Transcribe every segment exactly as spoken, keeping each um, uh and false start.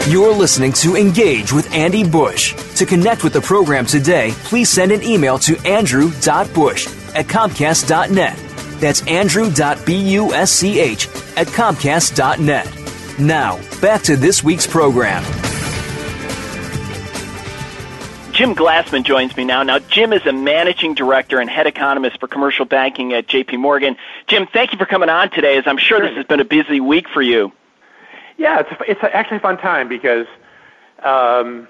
You're listening to Engage with Andy Bush. To connect with the program today, please send an email to andrew dot bush at comcast dot net. That's andrew dot busch at comcast dot net. Now, back to this week's program. Jim Glassman joins me now. Now, Jim is a managing director and head economist for commercial banking at J P Morgan. Jim, thank you for coming on today, as I'm sure this has been a busy week for you. Yeah, it's a, it's actually a fun time because, um,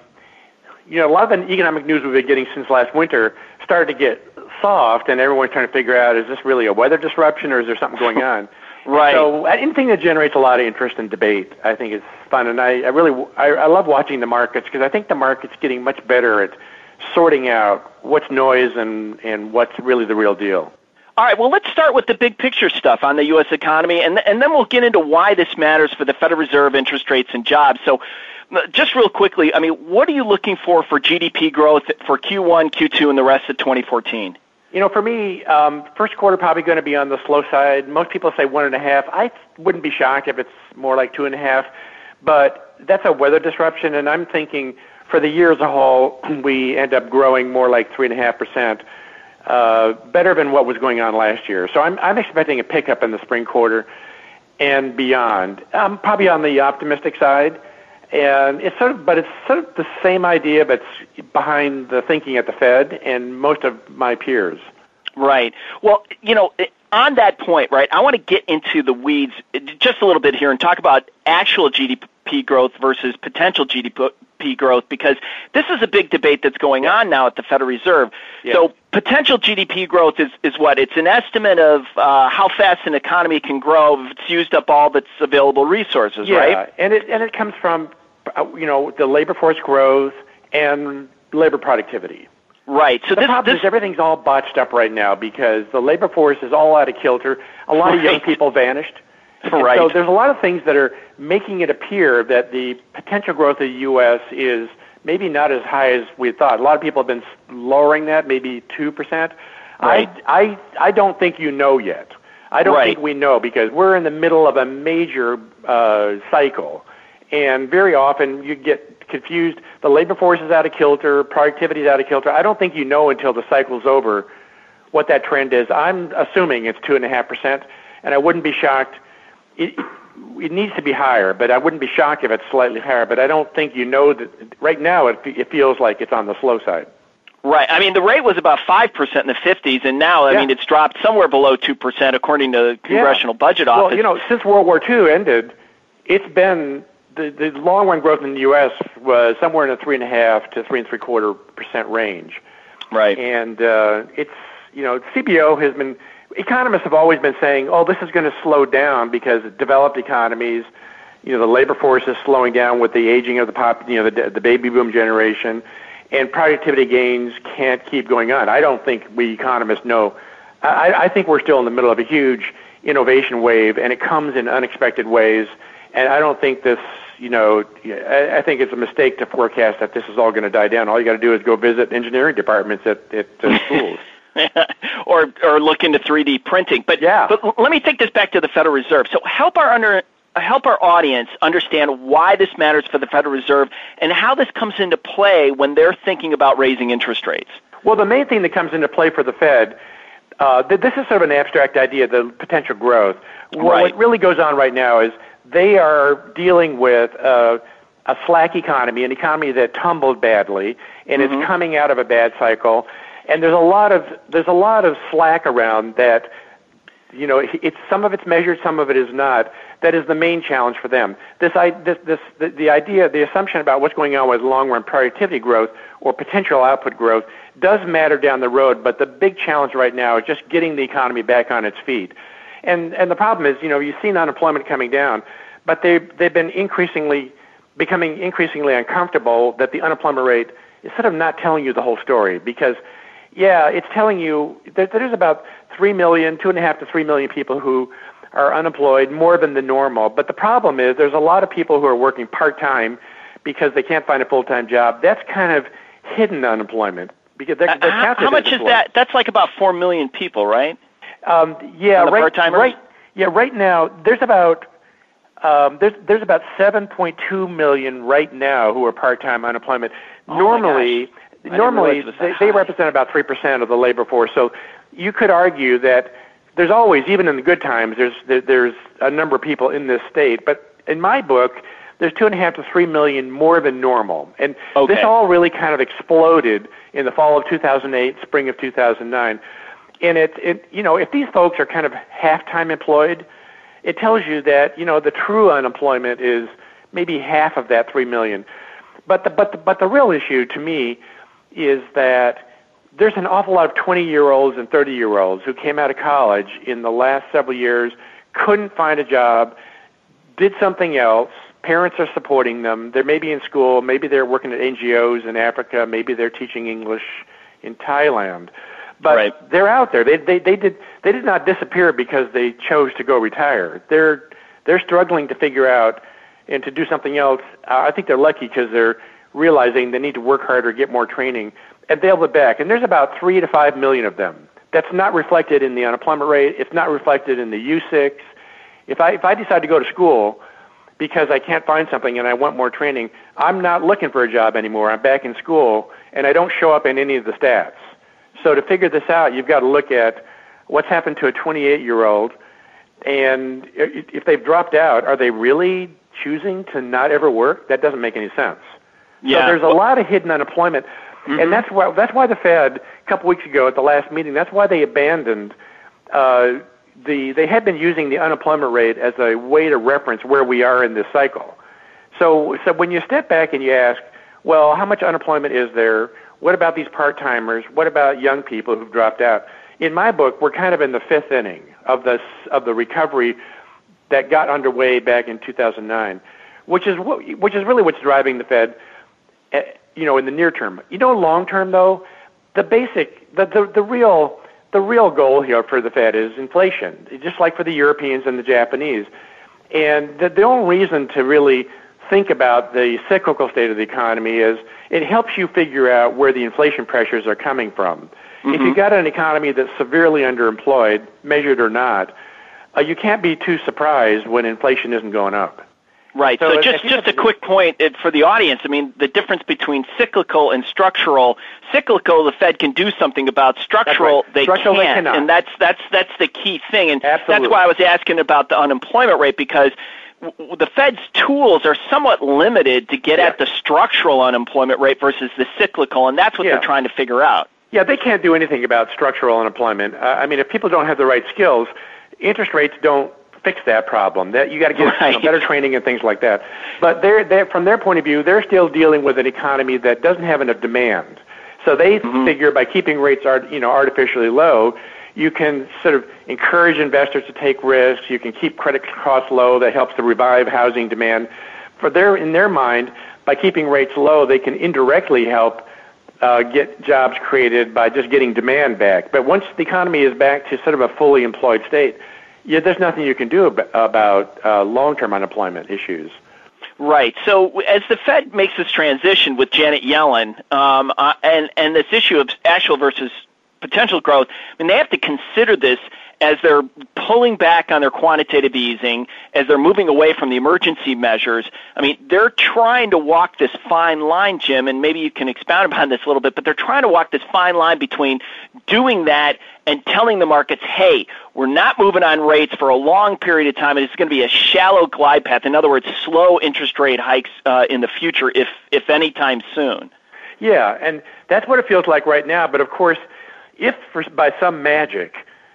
you know, a lot of the economic news we've been getting since last winter started to get soft, and everyone's trying to figure out, is this really a weather disruption or is there something going on? Right. So anything that generates a lot of interest and debate, I think is fun. And I, I really, I, I love watching the markets because I think the market's getting much better at sorting out what's noise and, and what's really the real deal. All right, well, let's start with the big picture stuff on the U S economy, and, and then we'll get into why this matters for the Federal Reserve, interest rates, and jobs. So just real quickly, I mean, what are you looking for for G D P growth for Q one, Q two, and the rest of twenty fourteen? You know, for me, um, first quarter probably going to be on the slow side. Most people say one and a half. I wouldn't be shocked if it's more like two and a half, but that's a weather disruption, and I'm thinking for the year as a whole, we end up growing more like three and a half percent, uh, better than what was going on last year. So I'm, I'm expecting a pickup in the spring quarter and beyond. I'm probably on the optimistic side. And it's sort of, but it's sort of the same idea that's behind the thinking at the Fed and most of my peers. Right. Well, you know, on that point, right, I want to get into the weeds just a little bit here and talk about actual G D P growth versus potential G D P growth, because this is a big debate that's going yeah. on now at the Federal Reserve. Yeah. So potential G D P growth is, is what? It's an estimate of uh, how fast an economy can grow if it's used up all of its available resources, yeah. right? Yeah, and it, and it comes from, you know, the labor force growth and labor productivity. Right. So the this, problem this, is everything's all botched up right now because the labor force is all out of kilter. A lot right. of young people vanished. Right. So there's a lot of things that are making it appear that the potential growth of the U S is maybe not as high as we thought. A lot of people have been lowering that, maybe two percent. Right. I, I, I don't think you know yet. I don't right. think we know because we're in the middle of a major uh, cycle. And very often you get confused. The labor force is out of kilter, productivity is out of kilter. I don't think you know until the cycle's over what that trend is. I'm assuming it's two and a half percent, and I wouldn't be shocked. It, it needs to be higher, but I wouldn't be shocked if it's slightly higher. But I don't think you know that right now. It, it feels like it's on the slow side. Right. I mean, the rate was about five percent in the fifties, and now, I yeah. mean, it's dropped somewhere below two percent according to the Congressional yeah. Budget Office. Well, you know, since World War Two ended, it's been the, the long-run growth in the U S was somewhere in the three and a half to three and three quarter percent range. Right. And uh, it's, you know, C B O has been, economists have always been saying, oh, this is going to slow down because developed economies, you know, the labor force is slowing down with the aging of the pop, you know, the, the baby boom generation, and productivity gains can't keep going on. I don't think we economists know. I, I think we're still in the middle of a huge innovation wave, and it comes in unexpected ways. And I don't think this, you know, I, I think it's a mistake to forecast that this is all going to die down. All you got to do is go visit engineering departments at, at uh, schools. or or look into three D printing. But yeah. but let me take this back to the Federal Reserve. So help our under help our audience understand why this matters for the Federal Reserve and how this comes into play when they're thinking about raising interest rates. Well, the main thing that comes into play for the Fed, uh, th- this is sort of an abstract idea, the potential growth. Right. What really goes on right now is they are dealing with uh, a slack economy, an economy that tumbled badly, and mm-hmm. it's coming out of a bad cycle. And there's a lot of there's a lot of slack around that. You know, it's some of it's measured, some of it is not. That is the main challenge for them. This, I, this, this, the, the idea, the assumption about what's going on with long-run productivity growth or potential output growth does matter down the road. But the big challenge right now is just getting the economy back on its feet. And and the problem is, you know, you've seen unemployment coming down, but they they've been increasingly becoming increasingly uncomfortable that the unemployment rate is sort of not telling you the whole story because. Yeah, it's telling you that there's about three million, two and a half to three million people who are unemployed, more than the normal. But the problem is there's a lot of people who are working part-time because they can't find a full-time job. That's kind of hidden unemployment. Because they're, they're uh, how, how much is that? That's like about four million people, right? Um, yeah, right, right. Yeah, right now there's about Um, there's there's about seven point two million right now who are part-time unemployment. Oh normally, normally they, they represent about three percent of the labor force. So you could argue that there's always, even in the good times, there's there, there's a number of people in this state. But in my book, there's two and a half to three million more than normal, and okay. this all really kind of exploded in the fall of two thousand eight, spring of two thousand nine. And it, it you know, if these folks are kind of half-time employed, it tells you that, you know, the true unemployment is maybe half of that three million. But the, but the, but the real issue to me is that there's an awful lot of twenty-year-olds and thirty-year-olds who came out of college in the last several years, couldn't find a job, did something else. Parents are supporting them. They're maybe in school. Maybe they're working at N G Os in Africa. Maybe they're teaching English in Thailand. But right. they're out there. They, they they did they did not disappear because they chose to go retire. They're they're struggling to figure out and to do something else. Uh, I think they're lucky because they're realizing they need to work harder, get more training, and they'll be back. And there's about three to five million of them. That's not reflected in the unemployment rate. It's not reflected in the U six. If I if I decide to go to school because I can't find something and I want more training, I'm not looking for a job anymore. I'm back in school, and I don't show up in any of the stats. So to figure this out, you've got to look at what's happened to a twenty-eight-year-old, and if they've dropped out, are they really choosing to not ever work? That doesn't make any sense. Yeah. So there's a lot of hidden unemployment, mm-hmm. and that's why that's why the Fed a couple weeks ago at the last meeting, that's why they abandoned uh, the. They had been using the unemployment rate as a way to reference where we are in this cycle. So so when you step back and you ask, well, how much unemployment is there? What about these part-timers? What about young people who've dropped out? In my book, we're kind of in the fifth inning of the of the recovery that got underway back in two thousand nine, which is what, which is really what's driving the Fed, you know, in the near term. You know, long term though, the basic, the the, the real the real goal here for the Fed is inflation, just like for the Europeans and the Japanese. And the, the only reason to really think about the cyclical state of the economy is it helps you figure out where the inflation pressures are coming from. Mm-hmm. If you've got an economy that's severely underemployed, measured or not, uh, you can't be too surprised when inflation isn't going up. Right. So, so just just a quick point for the audience. I mean, the difference between cyclical and structural. Cyclical, the Fed can do something about. Structural, right. they structural, can't. They cannot. And that's that's that's the key thing. And Absolutely. That's why I was asking about the unemployment rate, because the Fed's tools are somewhat limited to get yeah. at the structural unemployment rate versus the cyclical, and that's what yeah. they're trying to figure out. Yeah, they can't do anything about structural unemployment. Uh, I mean, if people don't have the right skills, interest rates don't fix that problem. That you got to get right. you know, better training and things like that. But they're, they're from their point of view, they're still dealing with an economy that doesn't have enough demand. So they mm-hmm. figure by keeping rates art, you know artificially low, you can sort of encourage investors to take risks. You can keep credit costs low. That helps to revive housing demand. For their in their mind, by keeping rates low, they can indirectly help uh, get jobs created by just getting demand back. But once the economy is back to sort of a fully employed state, yeah, there's nothing you can do ab- about uh, long-term unemployment issues. Right. So as the Fed makes this transition with Janet Yellen um, uh, and, and this issue of actual versus potential growth, I mean, they have to consider this as they're pulling back on their quantitative easing, as they're moving away from the emergency measures. I mean, they're trying to walk this fine line, Jim, and maybe you can expound upon this a little bit, but they're trying to walk this fine line between doing that and telling the markets, hey, we're not moving on rates for a long period of time, and it's going to be a shallow glide path. In other words, slow interest rate hikes uh, in the future, if if any time soon. Yeah, and that's what it feels like right now. But, of course, if for, by some magic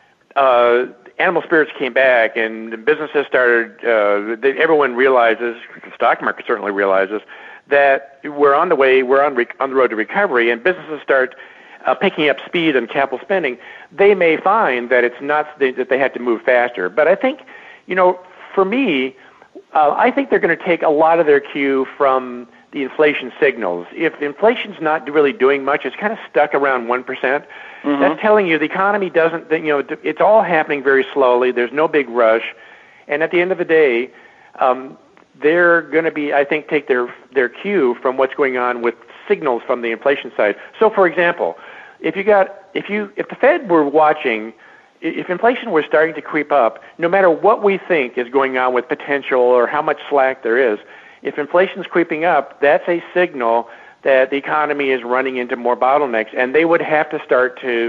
uh, animal spirits came back and businesses started, uh, they, everyone realizes, the stock market certainly realizes, that we're on the way, we're on, rec- on the road to recovery, and businesses start uh, picking up speed on capital spending, they may find that it's not they, that they had to move faster. But I think, you know, for me, uh, I think they're going to take a lot of their cue from the inflation signals. If inflation's not really doing much, it's kind of stuck around one percent. Mm-hmm. That's telling you the economy doesn't, you know, it's all happening very slowly. There's no big rush. And at the end of the day, um, they're going to be, I think, take their, their cue from what's going on with signals from the inflation side. So, for example, if you got, if you, if the Fed were watching if inflation was starting to creep up, no matter what we think is going on with potential or how much slack there is, if inflation's creeping up, that's a signal that the economy is running into more bottlenecks, and they would have to start to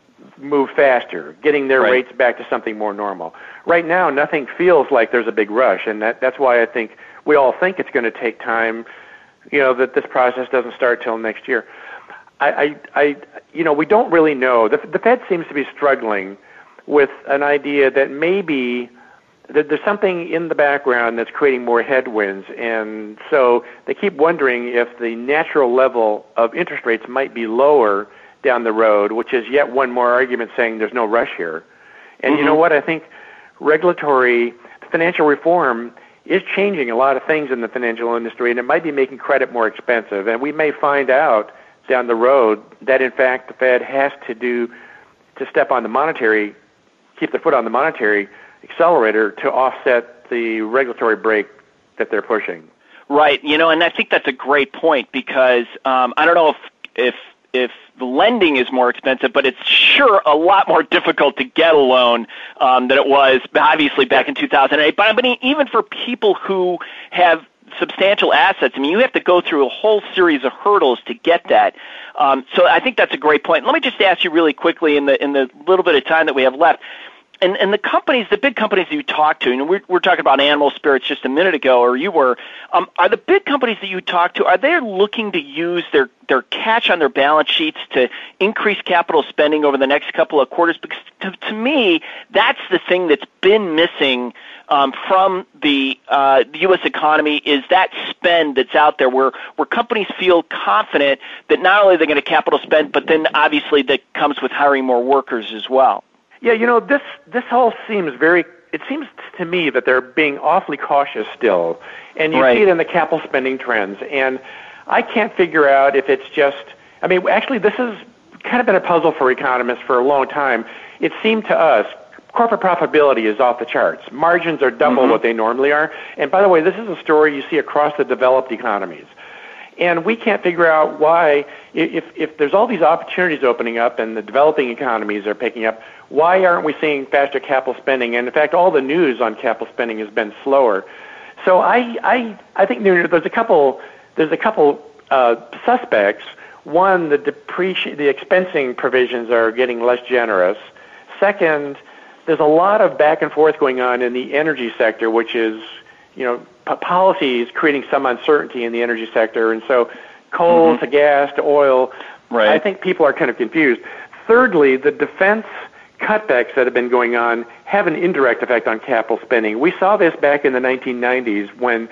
move faster, getting their right. rates back to something more normal. Right now, nothing feels like there's a big rush, and that, that's why I think we all think it's going to take time, you know, that this process doesn't start till next year. I, I, I you know, we don't really know. The, the Fed seems to be struggling with an idea that maybe that there's something in the background that's creating more headwinds, and so they keep wondering if the natural level of interest rates might be lower down the road, which is yet one more argument saying there's no rush here. And mm-hmm. you know what? I think regulatory financial reform is changing a lot of things in the financial industry, and it might be making credit more expensive. And we may find out down the road that, in fact, the Fed has to do to step on the monetary, keep their foot on the monetary accelerator to offset the regulatory brake that they're pushing. Right. You know, and I think that's a great point because um, I don't know if if if the lending is more expensive, but it's sure a lot more difficult to get a loan um, than it was obviously back in two thousand eight. But I mean, even for people who have substantial assets, I mean, you have to go through a whole series of hurdles to get that. Um, so I think that's a great point. Let me just ask you really quickly in the in the little bit of time that we have left. And, and the companies, the big companies that you talk to, and we're, we're talking about Animal Spirits just a minute ago, or you were, um, are the big companies that you talk to, are they looking to use their, their cash on their balance sheets to increase capital spending over the next couple of quarters? Because to, to me, that's the thing that's been missing um, from the, uh, the U S economy is that spend that's out there where, where companies feel confident that not only they're going to capital spend, but then obviously that comes with hiring more workers as well. Yeah, you know, this this all seems very, it seems to me that they're being awfully cautious still. And you right. see it in the capital spending trends. And I can't figure out if it's just, I mean, actually this has kind of been a puzzle for economists for a long time. It seemed to us corporate profitability is off the charts. Margins are double mm-hmm. what they normally are. And by the way, this is a story you see across the developed economies. And we can't figure out why, if if there's all these opportunities opening up and the developing economies are picking up, why aren't we seeing faster capital spending? And in fact, all the news on capital spending has been slower. So I I, I think there's a couple there's a couple uh, suspects. One, the depreci- the expensing provisions are getting less generous. Second, there's a lot of back and forth going on in the energy sector, which is, you know, p- policy is creating some uncertainty in the energy sector, and so coal mm-hmm. to gas to oil. Right. I think people are kind of confused. Thirdly, the defense cutbacks that have been going on have an indirect effect on capital spending. We saw this back in the nineteen nineties when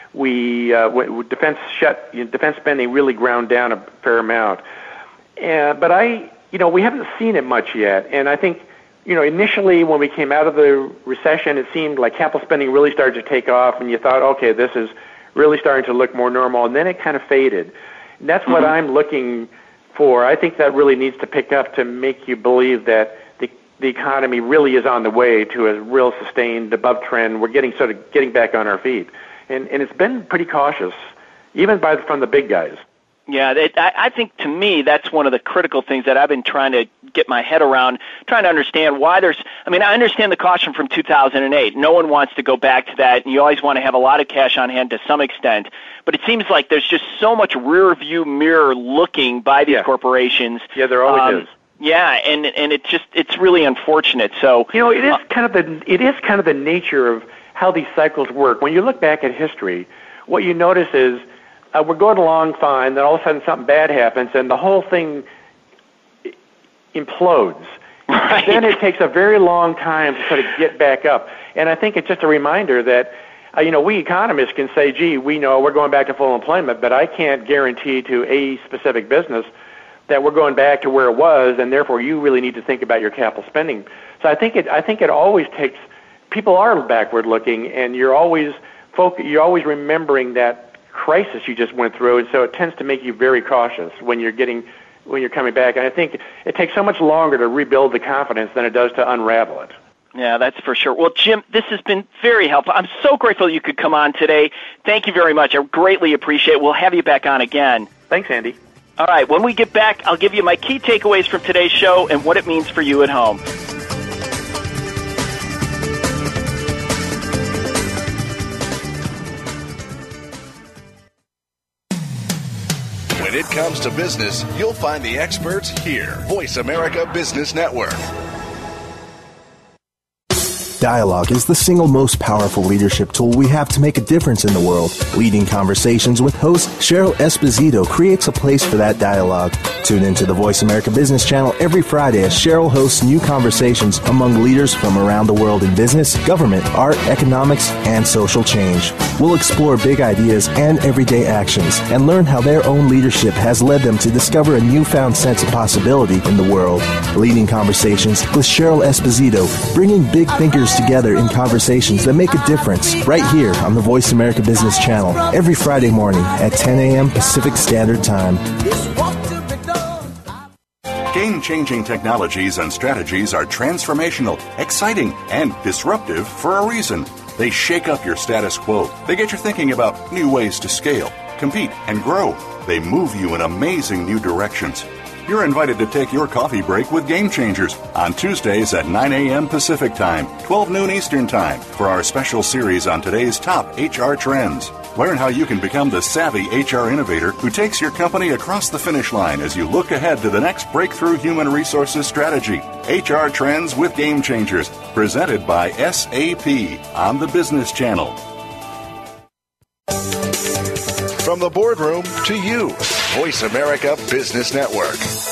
we uh, when defense shut you know, defense spending really ground down a fair amount. Uh, but I, you know, we haven't seen it much yet, and I think. You know, initially when we came out of the recession, it seemed like capital spending really started to take off, and you thought, okay, this is really starting to look more normal, and then it kind of faded. And that's mm-hmm. what I'm looking for. I think that really needs to pick up to make you believe that the the economy really is on the way to a real sustained above trend. We're getting sort of getting back on our feet, and and it's been pretty cautious, even by from the big guys. Yeah, it, I, I think to me that's one of the critical things that I've been trying to get my head around, trying to understand why there's, I mean, I understand the caution from two thousand eight. No one wants to go back to that, and you always want to have a lot of cash on hand to some extent. But it seems like there's just so much rear view mirror looking by these yeah. corporations. Yeah, there always um, is. Yeah, and and it just it's really unfortunate. So you know, it is kind of the it is kind of the nature of how these cycles work. When you look back at history, what you notice is Uh, we're going along fine, then all of a sudden something bad happens, and the whole thing implodes. Right. Then it takes a very long time to sort of get back up. And I think it's just a reminder that, uh, you know, we economists can say, gee, we know we're going back to full employment, but I can't guarantee to a specific business that we're going back to where it was, and therefore you really need to think about your capital spending. So I think it, I think it always takes, people are backward looking, and you're always, foc- you're always remembering that crisis you just went through, and so it tends to make you very cautious when you're getting when you're coming back. And I think it takes so much longer to rebuild the confidence than it does to unravel it. Yeah, that's for sure. Well, Jim, this has been very helpful. I'm so grateful you could come on today. Thank you very much. I greatly appreciate it. We'll have you back on again. Thanks, Andy. All right, when we get back, I'll give you my key takeaways from today's show and what it means for you at home. comes to business, you'll find the experts here. Voice America Business Network. Dialogue is the single most powerful leadership tool we have to make a difference in the world. Leading Conversations with host Cheryl Esposito creates a place for that dialogue. Tune into the Voice America Business Channel every Friday as Cheryl hosts new conversations among leaders from around the world in business, government, art, economics, and social change. We'll explore big ideas and everyday actions and learn how their own leadership has led them to discover a newfound sense of possibility in the world. Leading Conversations with Cheryl Esposito, bringing big thinkers together in conversations that make a difference, right here on the Voice America Business Channel every Friday morning at ten a.m. Pacific Standard Time. Game-changing technologies and strategies are transformational, exciting, and disruptive for a reason. They shake up your status quo. They get you thinking about new ways to scale, compete, and grow. They move you in amazing new directions. You're invited to take your coffee break with Game Changers on Tuesdays at nine a.m. Pacific Time, twelve noon Eastern Time, for our special series on today's top H R trends. Learn how you can become the savvy H R innovator who takes your company across the finish line as you look ahead to the next breakthrough human resources strategy. H R Trends with Game Changers, presented by S A P on the Business Channel. From the boardroom to you, Voice America Business Network.